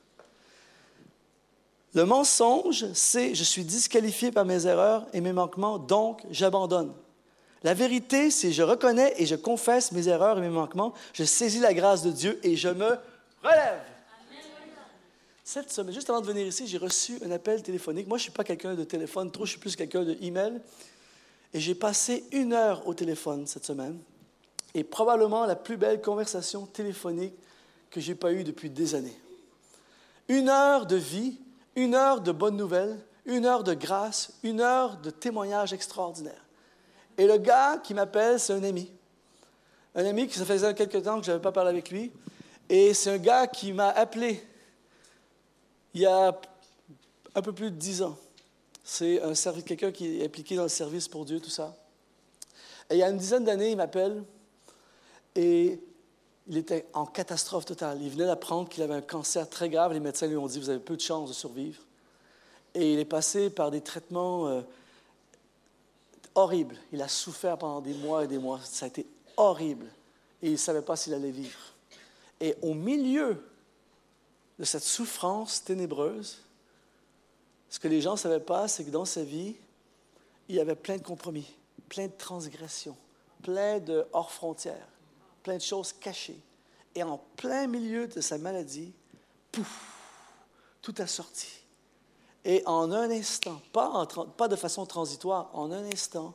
Le mensonge, c'est « je suis disqualifié par mes erreurs et mes manquements, donc j'abandonne ». La vérité, c'est « je reconnais et je confesse mes erreurs et mes manquements, je saisis la grâce de Dieu et je me relève ». Cette semaine, juste avant de venir ici, j'ai reçu un appel téléphonique. Moi, je ne suis pas quelqu'un de téléphone, trop, je suis plus quelqu'un de email. Et j'ai passé 1 heure au téléphone cette semaine, et probablement la plus belle conversation téléphonique que je n'ai pas eue depuis des années. 1 heure de vie, 1 heure de bonnes nouvelles, 1 heure de grâce, 1 heure de témoignages extraordinaires. Et le gars qui m'appelle, c'est un ami. Un ami qui ça faisait quelques temps que je n'avais pas parlé avec lui. Et c'est un gars qui m'a appelé il y a un peu plus de 10 ans. C'est quelqu'un qui est impliqué dans le service pour Dieu, tout ça. Et il y a une dizaine d'années, il m'appelle et il était en catastrophe totale. Il venait d'apprendre qu'il avait un cancer très grave. Les médecins lui ont dit « vous avez peu de chances de survivre ». Et il est passé par des traitements horribles. Il a souffert pendant des mois et des mois. Ça a été horrible. Et il ne savait pas s'il allait vivre. Et au milieu de cette souffrance ténébreuse, ce que les gens ne savaient pas, c'est que dans sa vie, il y avait plein de compromis, plein de transgressions, plein de hors-frontières, plein de choses cachées. Et en plein milieu de sa maladie, pouf, tout a sorti. Et en un instant, pas de façon transitoire, en un instant,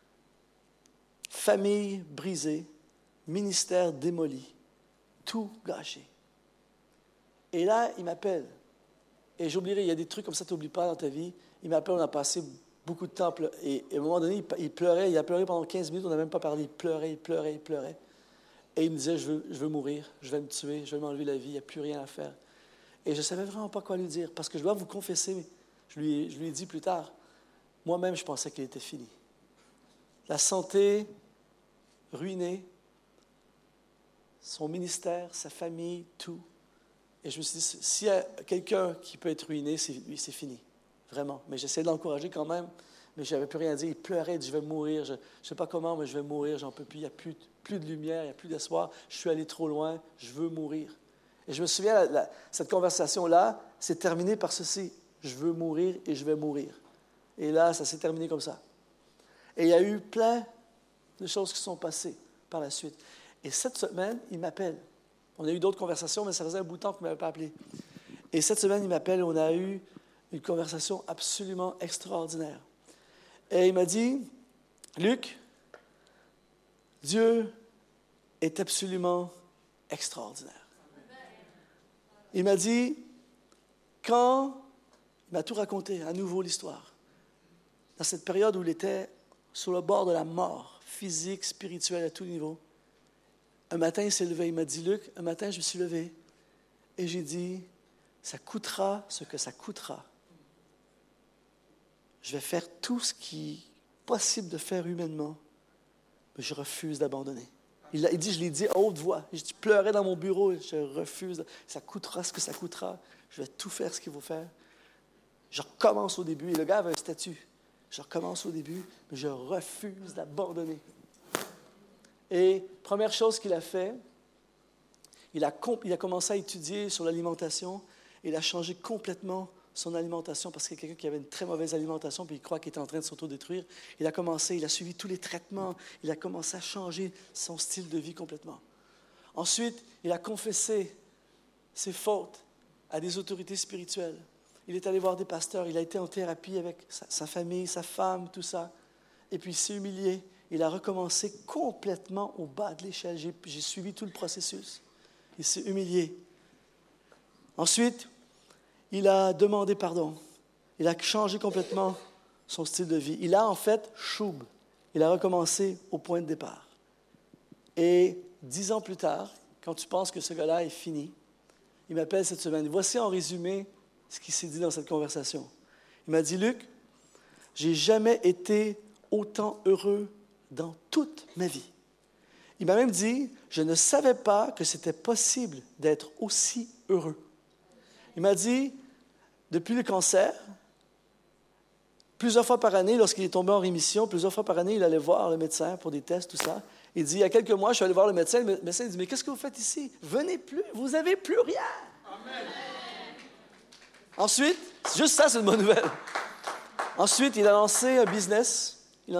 famille brisée, ministère démoli, tout gâché. Et là, il m'appelle. Et j'oublierai, il y a des trucs comme ça que tu n'oublies pas dans ta vie. Il m'appelle, on a passé beaucoup de temps. Et à un moment donné, il pleurait. Il a pleuré pendant 15 minutes, on n'a même pas parlé. Il pleurait. Et il me disait, je veux mourir, je vais me tuer, je vais m'enlever la vie, il n'y a plus rien à faire. Et je ne savais vraiment pas quoi lui dire, parce que je dois vous confesser, je lui ai dit plus tard, moi-même, je pensais qu'il était fini. La santé ruinée, son ministère, sa famille, tout. Et je me suis dit, s'il y a quelqu'un qui peut être ruiné, c'est lui, c'est fini. Vraiment. Mais j'essayais de l'encourager quand même, mais je n'avais plus rien à dire. Il pleurait, il dit, je vais mourir. Je ne sais pas comment, mais je vais mourir, j'en peux plus. Il n'y a plus de lumière, il n'y a plus d'espoir. Je suis allé trop loin, je veux mourir. Et je me souviens, cette conversation-là s'est terminée par ceci. Je veux mourir et je vais mourir. Et là, ça s'est terminé comme ça. Et il y a eu plein de choses qui sont passées par la suite. Et cette semaine, il m'appelle. On a eu d'autres conversations, mais ça faisait un bout de temps qu'il ne m'avait pas appelé. Et cette semaine, il m'appelle et on a eu une conversation absolument extraordinaire. Et il m'a dit, Luc, Dieu est absolument extraordinaire. Il m'a dit, il m'a tout raconté, à nouveau l'histoire, dans cette période où il était sur le bord de la mort, physique, spirituelle, à tout niveau. Un matin, il s'est levé, il m'a dit, Luc, un matin, je me suis levé et j'ai dit, ça coûtera ce que ça coûtera. Je vais faire tout ce qui est possible de faire humainement, mais je refuse d'abandonner. Il dit, je l'ai dit à haute voix. Je pleurais dans mon bureau, je refuse. Ça coûtera ce que ça coûtera. Je vais tout faire ce qu'il faut faire. Je recommence au début. Et le gars avait un statut. Je recommence au début, mais je refuse d'abandonner. Et première chose qu'il a fait, il a commencé à étudier sur l'alimentation et il a changé complètement son alimentation parce qu'il y a quelqu'un qui avait une très mauvaise alimentation puis il croit qu'il était en train de s'autodétruire. Il a suivi tous les traitements, il a commencé à changer son style de vie complètement. Ensuite, il a confessé ses fautes à des autorités spirituelles. Il est allé voir des pasteurs, il a été en thérapie avec sa famille, sa femme, tout ça. Et puis il s'est humilié. Il a recommencé complètement au bas de l'échelle. J'ai suivi tout le processus. Il s'est humilié. Ensuite, il a demandé pardon. Il a changé complètement son style de vie. Il a en fait choub. Il a recommencé au point de départ. Et 10 ans plus tard, quand tu penses que ce gars-là est fini, il m'appelle cette semaine. Voici en résumé ce qui s'est dit dans cette conversation. Il m'a dit, Luc, j'ai jamais été autant heureux dans toute ma vie. Il m'a même dit, je ne savais pas que c'était possible d'être aussi heureux. Il m'a dit, depuis le cancer, plusieurs fois par année, lorsqu'il est tombé en rémission, plusieurs fois par année, il allait voir le médecin pour des tests, tout ça. Il dit, il y a quelques mois, je suis allé voir le médecin. Le médecin dit, mais qu'est-ce que vous faites ici? Venez plus, vous n'avez plus rien. Amen. Ensuite, juste ça, c'est une bonne nouvelle. Ensuite, il a lancé un business.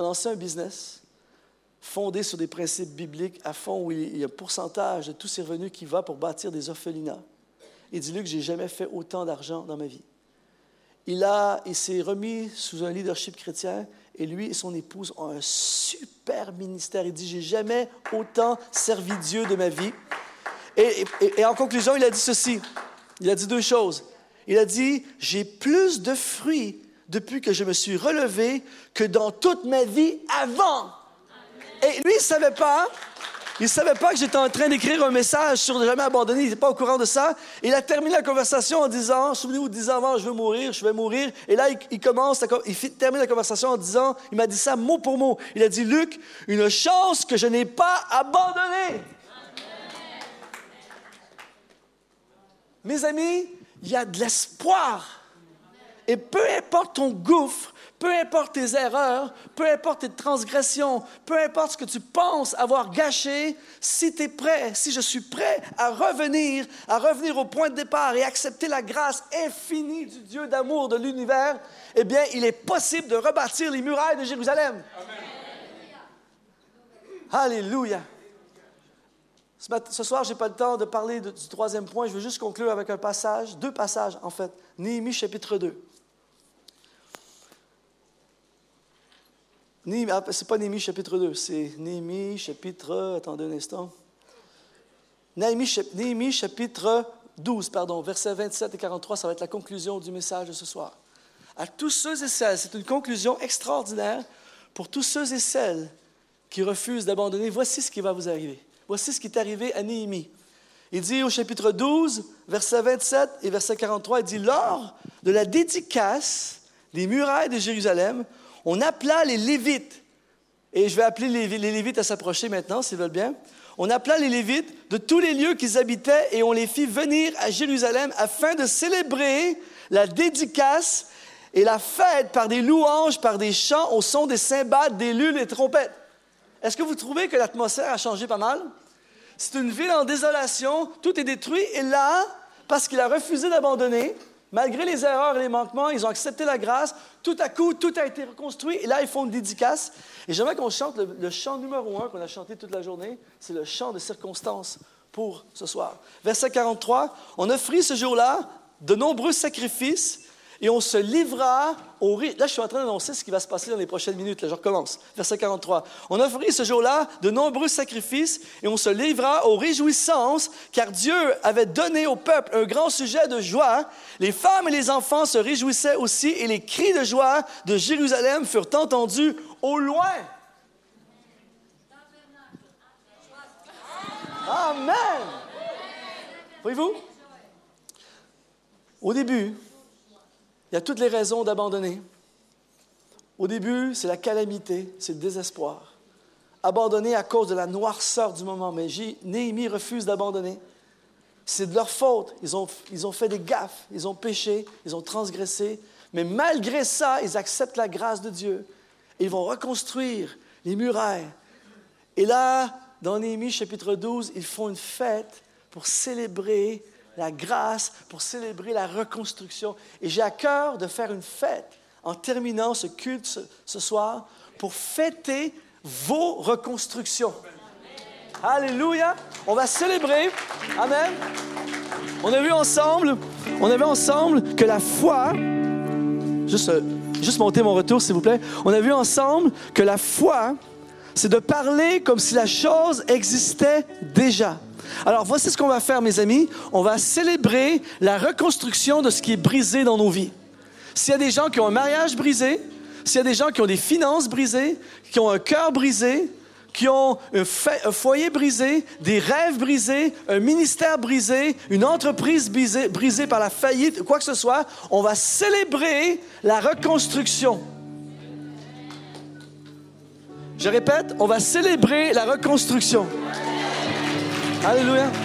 Fondé sur des principes bibliques à fond, où il y a un pourcentage de tous ses revenus qui va pour bâtir des orphelinats. Il dit, Luc, je n'ai jamais fait autant d'argent dans ma vie. Il s'est remis sous un leadership chrétien et lui et son épouse ont un super ministère. Il dit, j'ai jamais autant servi Dieu de ma vie. Et en conclusion, il a dit ceci. Il a dit 2 choses. Il a dit, j'ai plus de fruits depuis que je me suis relevé que dans toute ma vie avant. Et lui, il ne savait pas que j'étais en train d'écrire un message sur ne jamais abandonner. Il n'était pas au courant de ça. Il a terminé la conversation en disant, souvenez-vous, 10 ans avant, je vais mourir. Et là, il termine la conversation en disant, il m'a dit ça mot pour mot. Il a dit, Luc, une chance que je n'ai pas abandonné. Mes amis, il y a de l'espoir. Et peu importe ton gouffre, peu importe tes erreurs, peu importe tes transgressions, peu importe ce que tu penses avoir gâché, si tu es prêt, si je suis prêt à revenir au point de départ et accepter la grâce infinie du Dieu d'amour de l'univers, eh bien, il est possible de rebâtir les murailles de Jérusalem. Amen. Alléluia. Ce soir, je n'ai pas le temps de parler du 3e point. Je veux juste conclure avec un passage, 2 passages en fait. Néhémie chapitre 2. Ce n'est pas Néhémie chapitre 2, c'est Néhémie chapitre... Attendez un instant. Néhémie chapitre 12, versets 27 et 43, ça va être la conclusion du message de ce soir. À tous ceux et celles, c'est une conclusion extraordinaire pour tous ceux et celles qui refusent d'abandonner. Voici ce qui va vous arriver. Voici ce qui est arrivé à Néhémie. Il dit au chapitre 12, verset 27 et verset 43, il dit « Lors de la dédicace des murailles de Jérusalem, on appela les Lévites. » Et je vais appeler les Lévites à s'approcher maintenant, s'ils veulent bien. On appela les Lévites de tous les lieux qu'ils habitaient et on les fit venir à Jérusalem afin de célébrer la dédicace et la fête par des louanges, par des chants au son des cymbales, des lules et des trompettes. Est-ce que vous trouvez que l'atmosphère a changé pas mal? C'est une ville en désolation, tout est détruit. Et là, parce qu'il a refusé d'abandonner, malgré les erreurs et les manquements, ils ont accepté la grâce. Tout à coup, tout a été reconstruit. Et là, ils font une dédicace. Et j'aimerais qu'on chante le chant numéro 1 qu'on a chanté toute la journée. C'est le chant de circonstance pour ce soir. Verset 43, « On offrit ce jour-là de nombreux sacrifices et on se livra au rite. » Là, je suis en train d'annoncer ce qui va se passer dans les prochaines minutes. Là, je recommence. Verset 43. « On offrit ce jour-là de nombreux sacrifices et on se livra aux réjouissances, car Dieu avait donné au peuple un grand sujet de joie. Les femmes et les enfants se réjouissaient aussi et les cris de joie de Jérusalem furent entendus au loin. » Amen! Voyez-vous? Au début, il y a toutes les raisons d'abandonner. Au début, c'est la calamité, c'est le désespoir. Abandonner à cause de la noirceur du moment. Mais Néhémie refuse d'abandonner. C'est de leur faute. Ils ont fait des gaffes, ils ont péché, ils ont transgressé. Mais malgré ça, ils acceptent la grâce de Dieu. Ils vont reconstruire les murailles. Et là, dans Néhémie chapitre 12, ils font une fête pour célébrer la grâce, pour célébrer la reconstruction. Et j'ai à cœur de faire une fête en terminant ce culte ce soir pour fêter vos reconstructions. Alléluia! On va célébrer. Amen. On a vu ensemble que la foi, juste monter mon retour s'il vous plaît. On a vu ensemble que la foi, c'est de parler comme si la chose existait déjà. Alors voici ce qu'on va faire mes amis. On va célébrer la reconstruction de ce qui est brisé dans nos vies. S'il y a des gens qui ont un mariage brisé, s'il y a des gens qui ont des finances brisées, qui ont un cœur brisé, qui ont un foyer brisé, des rêves brisés, un ministère brisé, une entreprise brisée par la faillite, quoi que ce soit, on va célébrer la reconstruction. Je répète, on va célébrer la reconstruction. Alléluia.